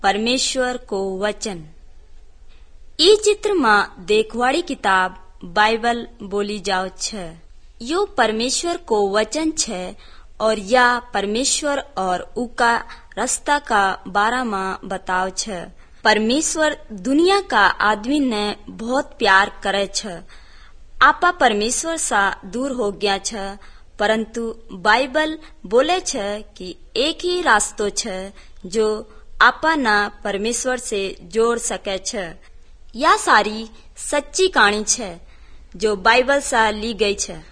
परमेश्वर को वचन। ई चित्र में देखवाड़ी किताब बाइबल बोली जाओ छे। यो परमेश्वर को वचन छे और या परमेश्वर और उका रास्ता का बारा में बताव छे। परमेश्वर दुनिया का आदमी ने बहुत प्यार करे छे। आपा परमेश्वर सा दूर हो गया छे, परंतु बाइबल बोले छे कि एक ही रास्तो छे जो आपा ना परमेश्वर से जोड़ सके छे। या सारी सच्ची कहानी छे जो बाइबल सा ली गई छे।